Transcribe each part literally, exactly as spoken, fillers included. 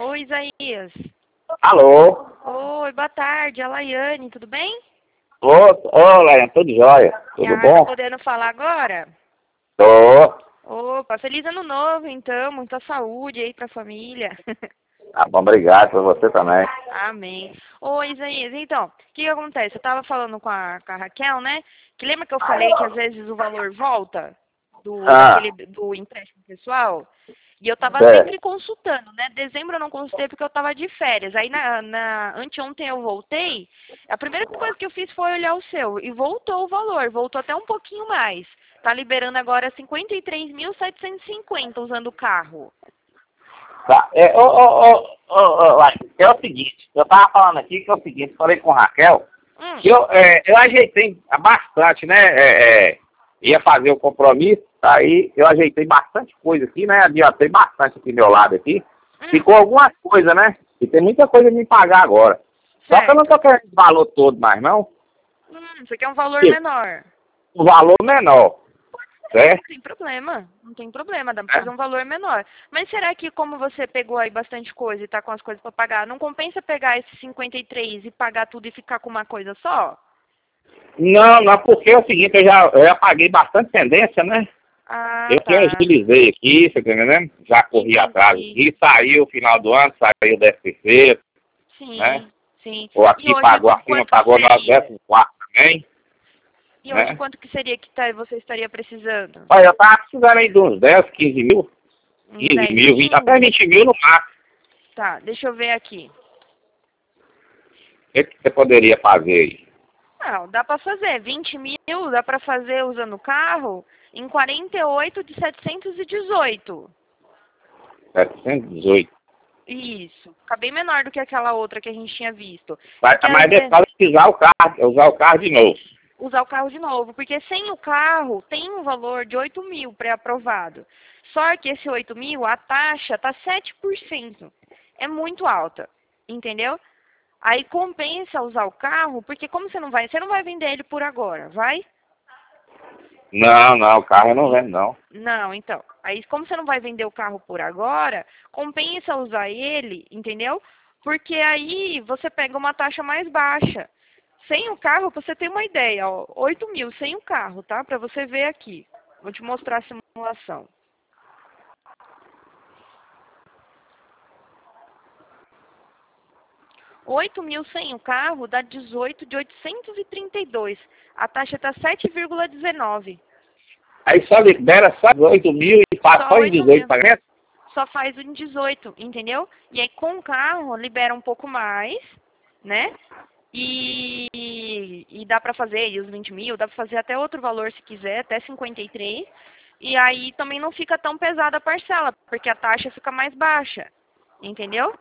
Oi, Isaías. Alô? Oi, boa tarde. A Laiane, tudo bem? Ô, ô, Laiane, tudo jóia? Tudo Ah, tá bom? podendo falar agora? Tô. Opa, feliz ano novo, então. Muita saúde aí pra família. Tá bom, obrigado pra você também. Amém. Oi, Isaías. Então, o que que acontece? Eu tava falando com a, com a Raquel, né? Que lembra que eu falei que às vezes o valor volta do, Ah, daquele, do empréstimo pessoal? E eu tava é. sempre consultando, né? Dezembro eu não consultei porque eu tava de férias. Aí na, na anteontem eu voltei. A primeira coisa que eu fiz foi olhar o seu. E voltou o valor, voltou até um pouquinho mais. Tá liberando agora cinquenta e três mil setecentos e cinquenta usando o carro. Tá. É, ô, ô, ô, ô, ô, Laiane, é o seguinte, eu tava falando aqui que é o seguinte, falei com a Raquel, Hum, que eu, é, eu ajeitei bastante, né? É, é, ia fazer o compromisso, aí eu ajeitei bastante coisa aqui, né? Adiantei bastante aqui do meu lado aqui. hum, Ficou algumas coisas, né? E tem muita coisa a me pagar agora. Só que eu não certo. tô querendo o valor todo mais, não. Hum, você quer um valor Tipo, menor. o valor menor, É, não certo? tem problema, não tem problema, dá pra É. fazer um valor menor. Mas será que como você pegou aí bastante coisa e tá com as coisas pra pagar, não compensa pegar esses cinquenta e três e pagar tudo e ficar com uma coisa só? Não, não, porque é o seguinte, eu já, eu já paguei bastante pendência, né? Ah, Eu que tá. agilizei aqui, você tá entendendo? Já corri atrás Entendi. aqui, saiu o final do ano, saiu o décimo terceiro, né? Sim, sim. Ou E aqui hoje pagou, a firma quanto que pagou nós seria? décimo quarto também, E hoje né? quanto que seria que tá, você estaria precisando? Olha, eu tava precisando aí de uns dez, quinze mil, Uns quinze dez, mil, vinte, até quinze? vinte mil no máximo. Tá, deixa eu ver aqui. O que que você poderia fazer aí? Não, dá pra fazer. vinte mil dá pra fazer usando o carro em quarenta e oito de setecentos e dezoito. setecentos e dezoito. Isso. Fica bem menor do que aquela outra que a gente tinha visto. É Vai, que às mas vezes depois usar o carro, usar o carro de novo. usar o carro de novo, porque sem o carro tem um valor de oito mil pré-aprovado. Só que esse oito mil, a taxa tá sete por cento. É muito alta, entendeu? Aí compensa usar o carro, porque como você não vai, você não vai vender ele por agora, vai? Não, não, o carro eu não vendo, não. Não, então. Aí, como você não vai vender o carro por agora, compensa usar ele, entendeu? Porque aí você pega uma taxa mais baixa. Sem o carro, pra você ter uma ideia, ó, oito mil sem o carro, tá? Pra você ver aqui. Vou te mostrar a simulação. Oito mil sem o carro dá dezoito de oitocentos e trinta e dois. A taxa tá sete vírgula dezenove. Aí só libera só oito mil e faz Só só em oito dezoito mil. pagamentos? Só faz em dezoito, entendeu? E aí com o carro libera um pouco mais, né? E, e dá pra fazer aí os vinte mil, dá pra fazer até outro valor se quiser, até cinquenta e três. E aí também não fica tão pesada a parcela, porque a taxa fica mais baixa, entendeu?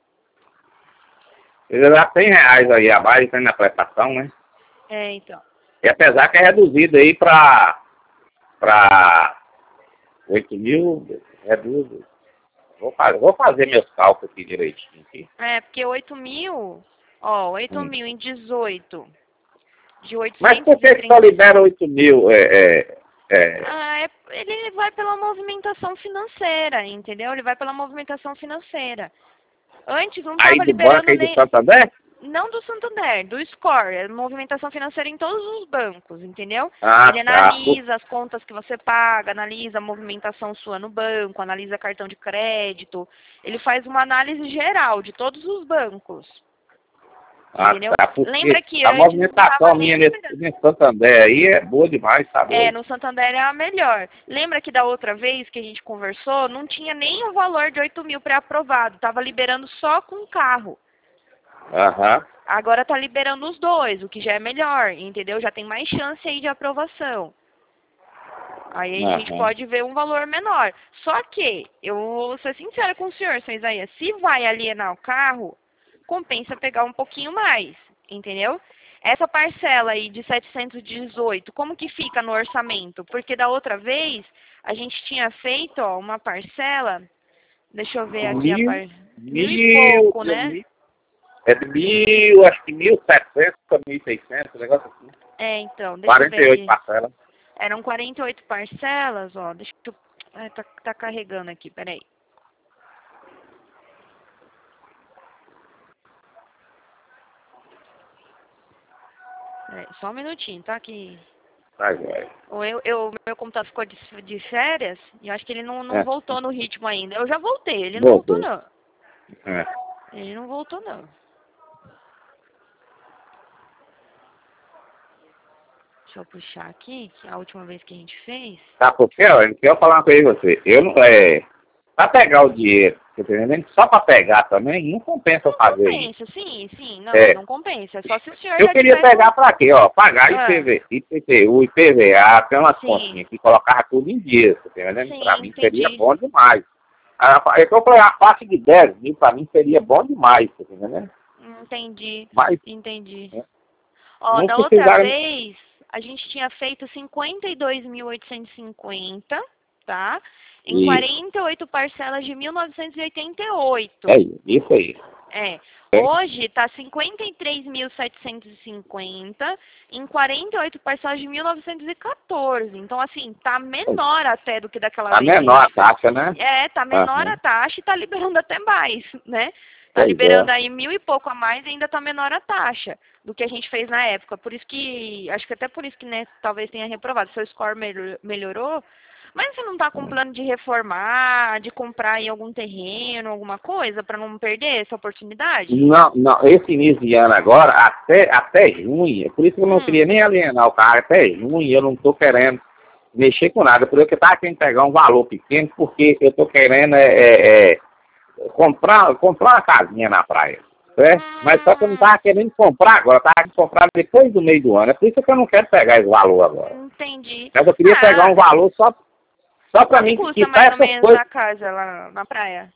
Ele dá cem reais aí a mais tem na prestação, né? É, então. E apesar que é reduzido aí para para oito mil, reduz. Vou fazer, vou fazer meus cálculos aqui direitinho. Aqui. É, porque oito mil, ó, oito Hum. mil em dezoito, de Mas por que que só oitocentos e trinta. libera oito mil? É, é, é, Ah, é, ele vai pela movimentação financeira, entendeu? Ele vai pela movimentação financeira. Antes não aí estava do banco liberando aí do nem. Santander? Não do Santander, do Score, é movimentação financeira em todos os bancos, entendeu? Ah, Ele tá. analisa as contas que você paga, analisa a movimentação sua no banco, analisa cartão de crédito. Ele faz uma análise geral de todos os bancos, Ah, entendeu? tá. Porque Lembra que a antes não movimentação estava nem minha nesse, liberando. nesse Santander aí é boa demais, tá É, doido? no Santander é a melhor. Lembra que da outra vez que a gente conversou, não tinha nem o valor de oito mil pré-aprovado, estava liberando só com o carro. Aham. Agora tá liberando os dois, o que já é melhor, entendeu? Já tem mais chance aí de aprovação. Aí a gente Aham. pode ver um valor menor. Só que, eu vou ser sincera com o senhor, seu Isaías, se vai alienar o carro, compensa pegar um pouquinho mais, entendeu? Essa parcela aí de setecentos e dezoito, como que fica no orçamento? Porque da outra vez, a gente tinha feito, ó, uma parcela, deixa eu ver aqui a Mil, par... mil e mil, pouco, mil, né? mil. É de mil, acho que mil e setecentos a mil e seiscentos, um negócio assim. É, então, deixa eu ver quarenta e oito aqui. parcelas. Eram quarenta e oito parcelas, ó. Deixa eu. Ai, tá, tá carregando aqui, peraí. É, só um minutinho, tá aqui. Tá, joia. Ou eu, eu, meu computador ficou de, de férias e eu acho que ele não, não É. voltou no ritmo ainda. Eu já voltei, ele não voltou Voltou. não. É. Ele não voltou não. Deixa eu puxar aqui, que é a última vez que a gente fez. Tá, porque, ó, eu quero falar uma coisa com você. Eu não, é, pra pegar o dinheiro, você tá entendendo? Só pra pegar também, não compensa eu Não fazer isso. compensa, sim, sim, não, É. não compensa. É só se o senhor Eu já queria tivesse pegar um... pra quê, ó? Pagar Ah, I P V, I P T U, I P V A, tem umas sim, continhas que colocava tudo em dia, você tá entendendo? sim, Pra mim seria entendi. bom demais. Ah, eu falei, a parte de dez mil pra mim seria bom demais, você tá entendendo? Entendi, Mas, entendi. né, Ó, não da outra precisaram... vez, a gente tinha feito cinquenta e dois mil oitocentos e cinquenta, tá? Em Isso, quarenta e oito parcelas de mil novecentos e oitenta e é oito. isso, isso aí. É. É. Hoje tá cinquenta e três mil setecentos e cinquenta em quarenta e oito parcelas de mil novecentos e quatorze. Então, assim, tá menor até do que daquela Tá vez que a menor a gente fez. taxa, né? É, tá menor a Aham. taxa e tá liberando até mais, né? Tá Pois liberando é. aí mil e pouco a mais e ainda tá menor a taxa do que a gente fez na época. Por isso que, acho que até por isso que, né, talvez tenha reprovado. Seu score melhor- melhorou, mas você não tá com plano de reformar, de comprar aí algum terreno, alguma coisa, para não perder essa oportunidade? Não, não, esse início de ano agora, até, até junho, por isso que eu não Hum, queria nem alienar o carro, até junho eu não estou querendo mexer com nada, por isso que eu estava querendo pegar um valor pequeno, porque eu estou querendo é, é, é, comprar, comprar uma casinha na praia, certo? Mas só que eu não hum, estava querendo comprar agora, eu estava querendo comprar depois do meio do ano, é por isso que eu não quero pegar esse valor agora. entendi. Mas eu queria pegar Ah, um valor só, só para quanto mim custa mais quitar ou essas menos coisas. a casa lá na praia?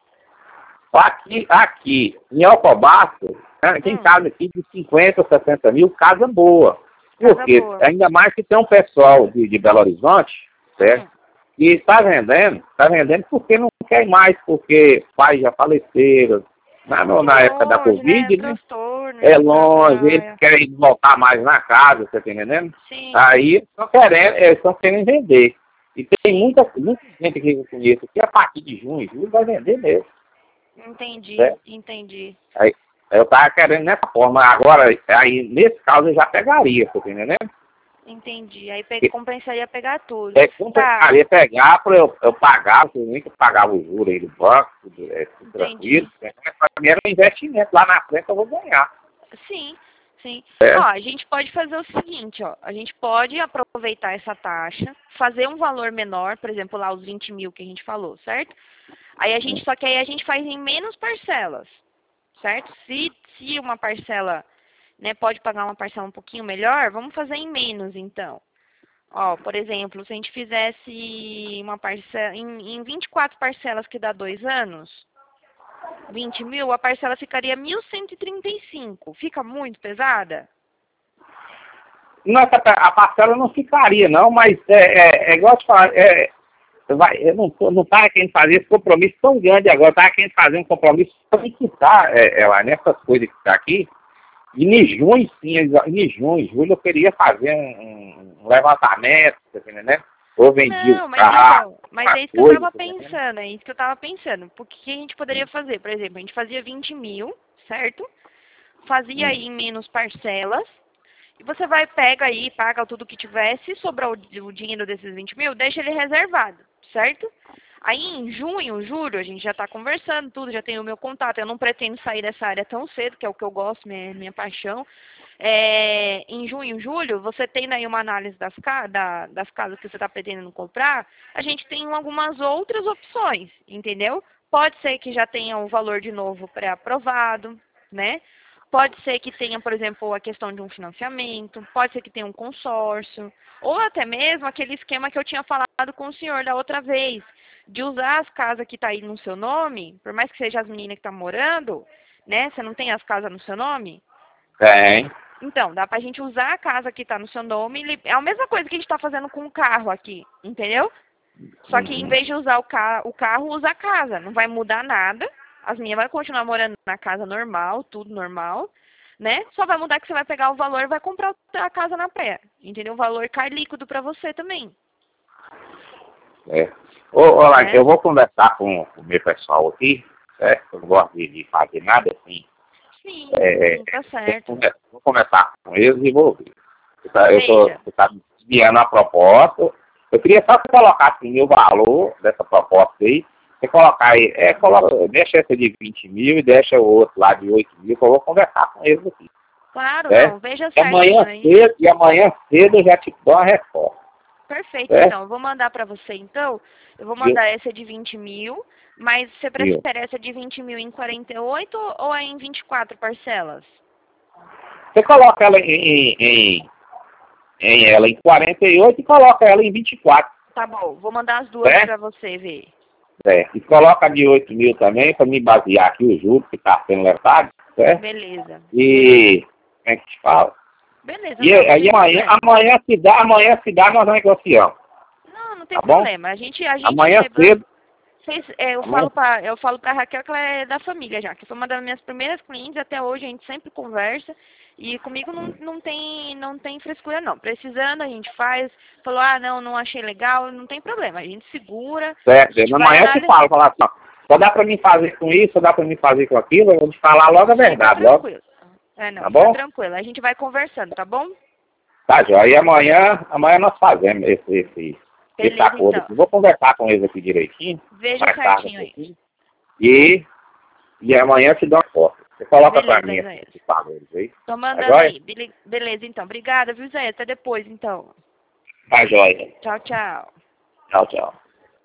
Aqui, aqui em Alcobaço, né, tem Hum, casa aqui de cinquenta, sessenta mil, casa boa. casa Porque boa. ainda mais que tem um pessoal de, de Belo Horizonte, certo? Hum. E está vendendo, está vendendo porque não quer mais, porque pais já faleceram. Na, no- Muito na época da longe, né? Covid, né? Transtorno É ir pra longe, eles praia. querem voltar mais na casa, você tá entendendo? Sim, Aí estão querendo, eles estão querendo vender. E tem muita, muita gente aqui que eu conheço que a partir de junho, julho vai vender mesmo, entendi, certo? entendi, Aí, eu tava querendo nessa forma. Agora, aí, nesse caso, eu já pegaria, você tá entendendo? entendi. Aí pe- Porque, compensaria pegar tudo. é, Tá, compensaria pegar para eu, eu pagar, porque eu nunca pagava o juro aí do banco, tudo, é, tudo tranquilo. entendi. Né? Para mim era um investimento, lá na frente eu vou ganhar. Sim, sim. Ó, É, a gente pode fazer o seguinte, ó. A gente pode aproveitar essa taxa, fazer um valor menor, por exemplo, lá os vinte mil que a gente falou, certo? Aí a gente, só que aí a gente faz em menos parcelas, certo? Se, se uma parcela, né, pode pagar uma parcela um pouquinho melhor, vamos fazer em menos, então. Ó, por exemplo, se a gente fizesse uma parcela, em, em vinte e quatro parcelas que dá dois anos, vinte mil, a parcela ficaria mil cento e trinta e cinco. Fica muito pesada? nossa, a parcela não ficaria, não, mas é, é, é igual eu te falar, é, vai, eu não, tô- não tava querendo fazer esse compromisso tão grande agora, eu tava querendo fazer um compromisso para me quitar, é, é, lá nessas coisas que tá aqui. E em junho, sim, em junho, julho, eu queria fazer um, um levantamento, tá entendendo? Ou vendi o Não, mas carro, então, mas uma é isso que eu coisa, tava tá entendendo? pensando, é isso que eu tava pensando. Porque que a gente poderia fazer? Por exemplo, a gente fazia vinte mil, certo? Fazia Hum. aí em menos parcelas. E você vai, pega aí, paga tudo que tiver. Se sobrar o, o dinheiro desses vinte mil, deixa ele reservado, certo? Aí em junho, julho, a gente já está conversando tudo, já tenho o meu contato. Eu não pretendo sair dessa área tão cedo, que é o que eu gosto, minha, minha paixão. É, em junho, julho, você tendo aí uma análise das, ca da, das casas que você está pretendendo comprar, a gente tem algumas outras opções, entendeu? Pode ser que já tenha o valor de novo pré-aprovado, né? Pode ser que tenha, por exemplo, a questão de um financiamento, pode ser que tenha um consórcio, ou até mesmo aquele esquema que eu tinha falado com o senhor da outra vez, de usar as casas que tá aí no seu nome, por mais que seja as meninas que estão morando, né? Você não tem as casas no seu nome? Tem. Então, dá pra gente usar a casa que tá no seu nome. É a mesma coisa que a gente tá fazendo com o carro aqui, entendeu? Só que em Uhum. vez de usar o, ca o carro, usa a casa. Não vai mudar nada. As minhas vão continuar morando na casa normal, tudo normal, né? Só vai mudar que você vai pegar o valor e vai comprar a casa na praia. Entendeu? O valor cai líquido pra você também, É. Ô, ô, Laís, né? eu vou conversar com, com o meu pessoal aqui, certo? Eu não gosto de, de fazer nada assim, Sim, É, sim, tá certo. vou, vou conversar com eles e vou ver. Você tá, eu tô, Veja. você tá desviando a proposta. Eu queria só que você colocasse o meu valor dessa proposta aí. Você colocar aí, é, coloca, deixa essa de vinte mil e deixa o outro lá de oito mil, que eu vou conversar com eles aqui. Claro, Certo? não, veja E amanhã certinho aí. cedo, e amanhã cedo eu já te dou a resposta. Perfeito, Certo? então. Eu vou mandar para você, então. Eu vou mandar essa de vinte mil, mas você Viu? prefere essa de vinte mil em quarenta e oito ou é em vinte e quatro parcelas? Você coloca ela em, em, em, ela em quarenta e oito e coloca ela em vinte e quatro. Tá bom, vou mandar as duas Certo? para você ver. Certo. E coloca de oito mil também, para me basear aqui o juro que está sendo levado. Certo? Beleza. E, como é que te fala? Beleza, E não, não aí tem amanhã, problema. amanhã se dá, amanhã se dá, nós negociamos. Não, não tem Tá bom? problema. A gente, a gente, Amanhã eu, cedo. vocês, é, eu Amanhã, falo pra, eu falo pra Raquel que ela é da família já, que foi uma das minhas primeiras clientes, até hoje a gente sempre conversa, e comigo não, não tem, não tem frescura não. Precisando, a gente faz, falou, ah, não, não achei legal, não tem problema, a gente segura, a certo. gente vai Amanhã eu te analisar. falo, falar assim, ó, só dá para mim fazer com isso, só dá para mim fazer com aquilo, eu vou te falar logo a Fica verdade, logo. tranquilo. É, não, Tá fica bom? tranquilo, a gente vai conversando, tá bom? Tá, Jó. Aí amanhã, amanhã nós fazemos esse, esse, esse Beleza, acordo então. aqui. Vou conversar com eles aqui direitinho, Veja mais tarde um certinho aí. pouquinho. E, e amanhã eu te dou uma foto. Você coloca pra Beleza, mim Isaías. esses valores aí. Tô Tá mandando jóia? aí. Bele- Beleza, então. Obrigada, viu, Zé? Até depois, então. Tá jóia. Tchau, tchau. Tchau, tchau.